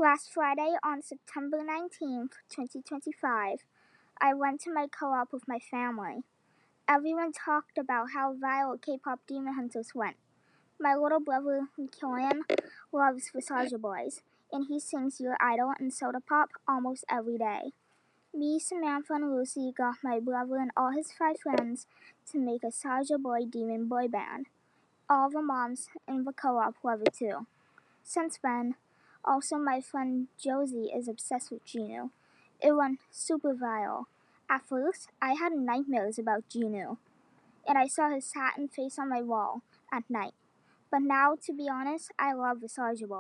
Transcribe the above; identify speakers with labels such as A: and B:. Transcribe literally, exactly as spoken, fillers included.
A: Last Friday, on September nineteenth, twenty twenty-five, I went to my co-op with my family. Everyone talked about how viral K-pop Demon Hunters went. My little brother, Killian, loves Visage Boys, and he sings Your Idol and Soda Pop almost every day. Me, Samantha, and Lucy got my brother and all his five friends to make a Soulja Boy Demon boy band. All the moms in the co-op love it too. Since then, also my friend Josie is obsessed with Genu. It went super viral. At first, I had nightmares about Genu, and I saw his satin face on my wall at night. But now, to be honest, I love Visage Boy.